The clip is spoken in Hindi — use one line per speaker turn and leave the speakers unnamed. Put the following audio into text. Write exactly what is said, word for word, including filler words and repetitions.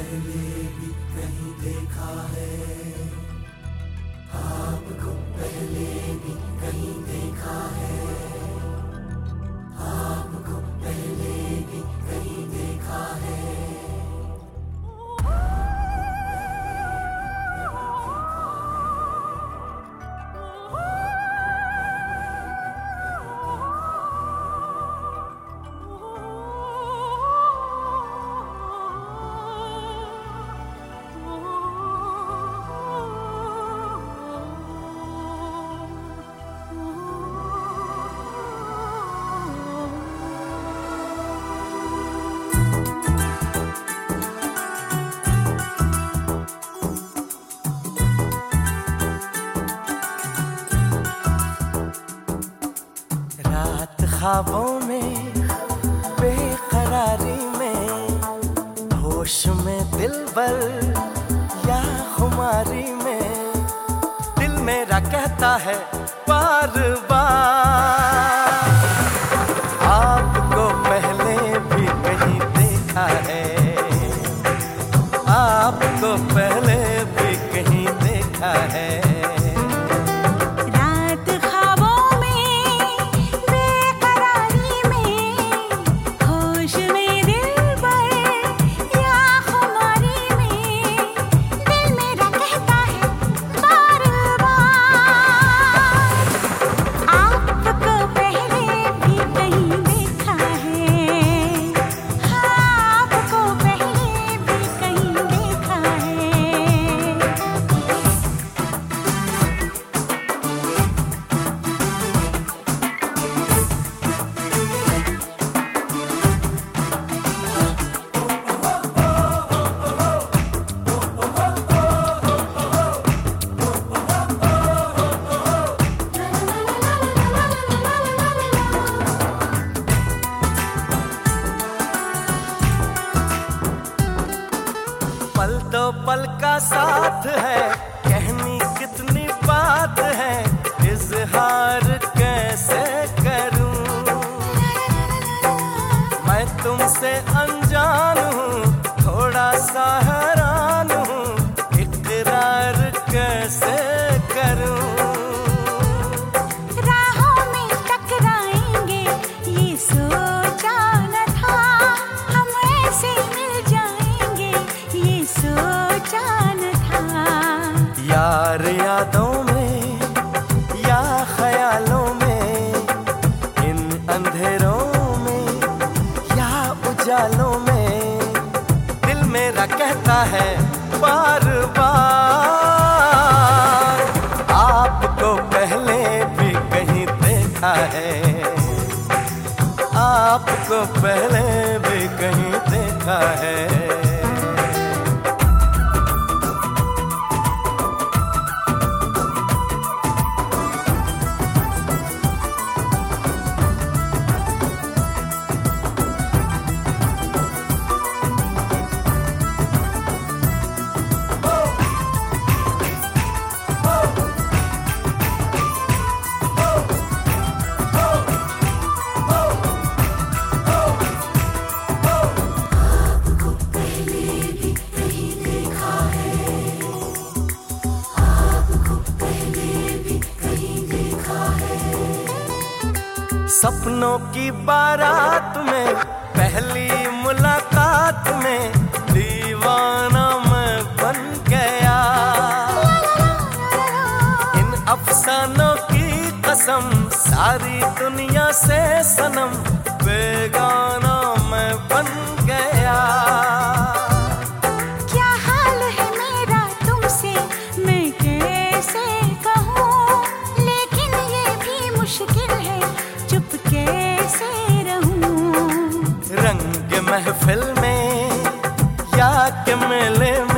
पहले भी कहीं देखा है, आपको पहले भी कहीं देखा है, आपको पहले भी कहीं देखा है।
ख्वाबों में बेकरारी में, होश में दिलबर या खुमारी में, दिल मेरा कहता है बार बार, आपको पहले भी कहीं देखा है, आपको पहले भी कहीं देखा है। पल दो पल का साथ है, कहनी कितनी बात है, इजहार कैसे करूं, मैं तुमसे अनजान हूँ, थोड़ा सा हैरान हूँ, इकरार कैसे करूं। यार यादों में या ख्यालों में, इन अंधेरों में या उजालों में, दिल मेरा कहता है बार बार, आपको पहले भी कहीं देखा है, आपको पहले भी कहीं देखा है। सपनों की बारात में, पहली मुलाकात में, दीवाना मैं बन गया, इन अफसानों की कसम, सारी दुनिया से सनम, बेगाना मैं बन गया।
क्या हाल है मेरा तुमसे मैं कैसे कहूँ, लेकिन ये भी मुश्किल है, चुप कैसे रहूं।
रंग महफिल में या के मेले